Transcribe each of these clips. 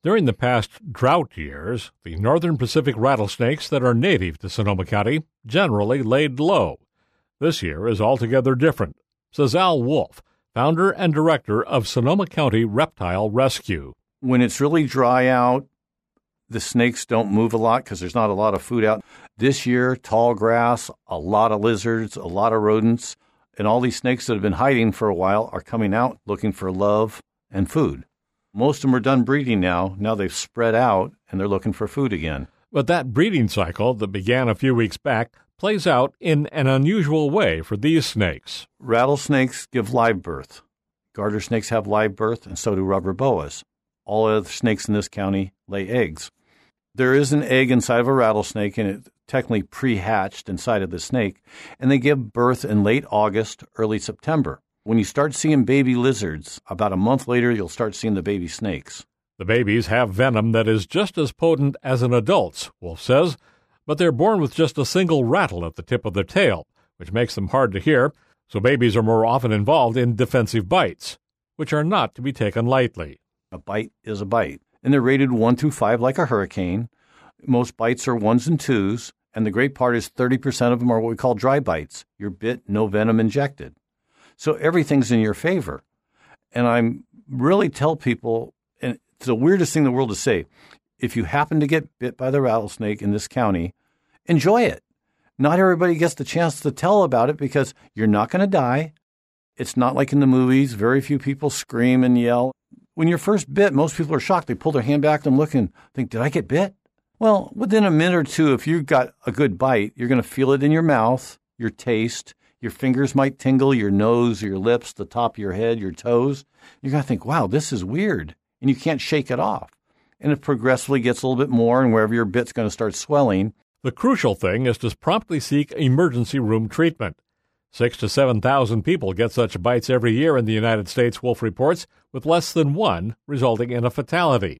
During the past drought years, the northern Pacific rattlesnakes that are native to Sonoma County generally laid low. This year is altogether different, says Al Wolf, founder and director of Sonoma County Reptile Rescue. When it's really dry out, the snakes don't move a lot because there's not a lot of food out. This year, tall grass, a lot of lizards, a lot of rodents, and all these snakes that have been hiding for a while are coming out looking for love and food. Most of them are done breeding now. Now they've spread out, and they're looking for food again. But that breeding cycle that began a few weeks back plays out in an unusual way for these snakes. Rattlesnakes give live birth. Garter snakes have live birth, and so do rubber boas. All other snakes in this county lay eggs. There is an egg inside of a rattlesnake, and it's technically pre-hatched inside of the snake, and they give birth in late August, early September. When you start seeing baby lizards, about a month later, you'll start seeing the baby snakes. The babies have venom that is just as potent as an adult's, Wolf says, but they're born with just a single rattle at the tip of their tail, which makes them hard to hear, so babies are more often involved in defensive bites, which are not to be taken lightly. A bite is a bite, and they're rated 1 through 5 like a hurricane. Most bites are 1s and 2s, and the great part is 30% of them are what we call dry bites. You're bit, no venom injected. So everything's in your favor. And I really tell people, and it's the weirdest thing in the world to say, if you happen to get bit by the rattlesnake in this county, enjoy it. Not everybody gets the chance to tell about it because you're not going to die. It's not like in the movies. Very few people scream and yell. When you're first bit, most people are shocked. They pull their hand back and look and think, did I get bit? Well, within a minute or two, if you've got a good bite, you're going to feel it in your mouth, your taste. Your fingers might tingle, your nose, your lips, the top of your head, your toes. You're going to think, wow, this is weird. And you can't shake it off. And it progressively gets a little bit more, and wherever your bit's going to start swelling. The crucial thing is to promptly seek emergency room treatment. 6,000 to 7,000 people get such bites every year in the United States, Wolf reports, with less than one resulting in a fatality.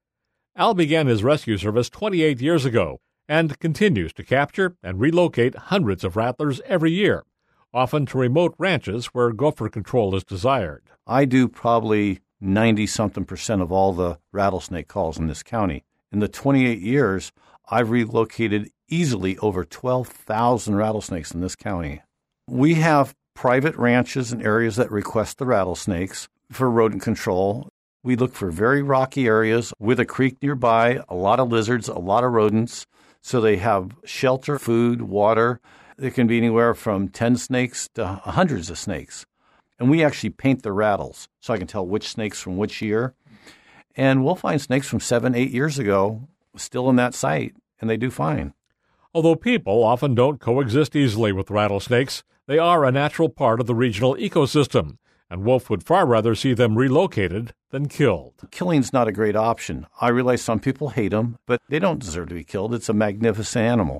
Al began his rescue service 28 years ago and continues to capture and relocate hundreds of rattlers every year, often to remote ranches where gopher control is desired. I do probably 90-something% of all the rattlesnake calls in this county. In the 28 years, I've relocated easily over 12,000 rattlesnakes in this county. We have private ranches and areas that request the rattlesnakes for rodent control. We look for very rocky areas with a creek nearby, a lot of lizards, a lot of rodents, so they have shelter, food, water. There can be anywhere from 10 snakes to hundreds of snakes. And we actually paint the rattles so I can tell which snakes from which year. And we'll find snakes from 7, 8 years ago still in that site, and they do fine. Although people often don't coexist easily with rattlesnakes, they are a natural part of the regional ecosystem, and Wolf would far rather see them relocated than killed. Killing's not a great option. I realize some people hate them, but they don't deserve to be killed. It's a magnificent animal.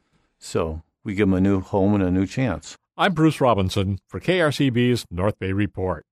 So we give them a new home and a new chance. I'm Bruce Robinson for KRCB's North Bay Report.